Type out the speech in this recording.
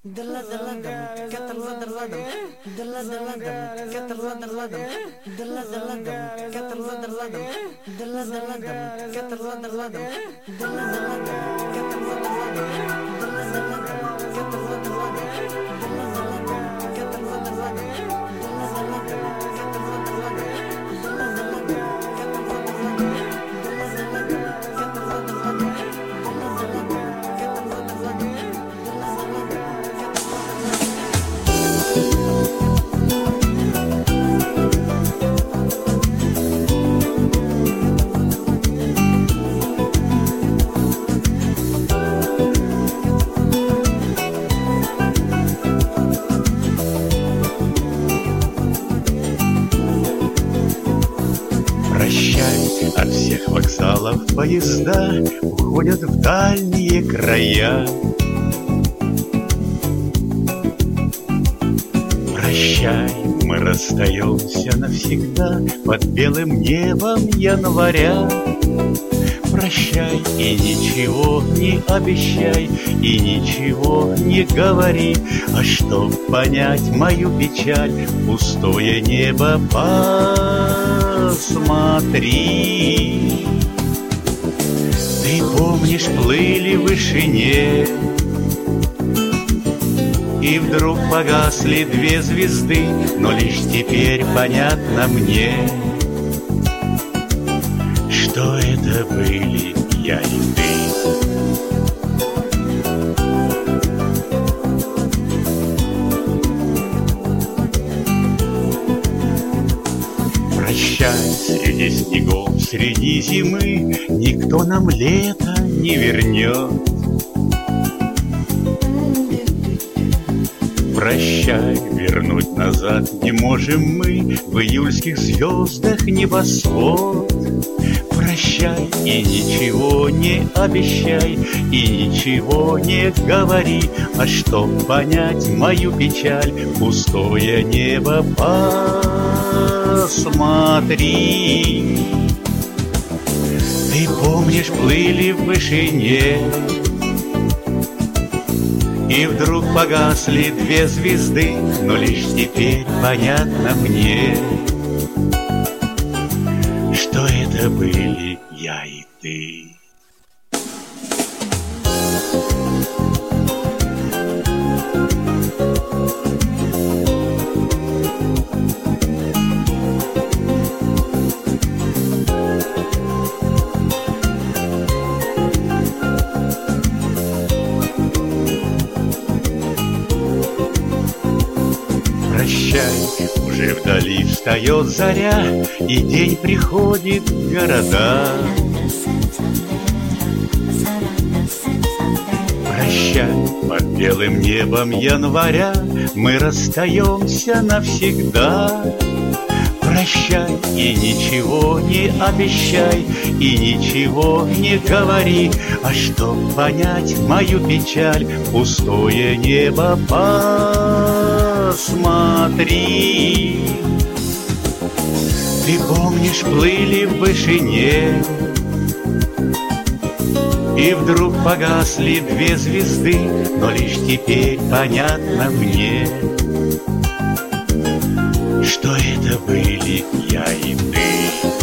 Прощай, от всех вокзалов поезда уходят в дальние края. Прощай, мы расстаемся навсегда под белым небом января. Прощай и ничего не обещай, и ничего не говори. А чтоб понять мою печаль, пустое небо посмотри. Ты помнишь, плыли в вышине, и вдруг погасли две звезды, но лишь теперь понятно мне, что это были я и ты. Прощай, среди снегов, среди зимы никто нам лето не вернет. Прощай, вернуть назад не можем мы в июльских звездах небосвод. Прощай и ничего не обещай, и ничего не говори. А чтоб понять мою печаль, пустое небо посмотри. Ты помнишь, плыли в вышине, и вдруг погасли две звезды, но лишь теперь понятно мне, что это были я и ты. Прощай, уже вдали встает заря, и день приходит в города. Прощай, под белым небом января мы расстаемся навсегда. Прощай и ничего не обещай, и ничего не говори. А чтоб понять мою печаль, пустое небо посмотри. Ты помнишь, плыли в вышине, и вдруг погасли две звезды, но лишь теперь понятно мне, что это были я и ты.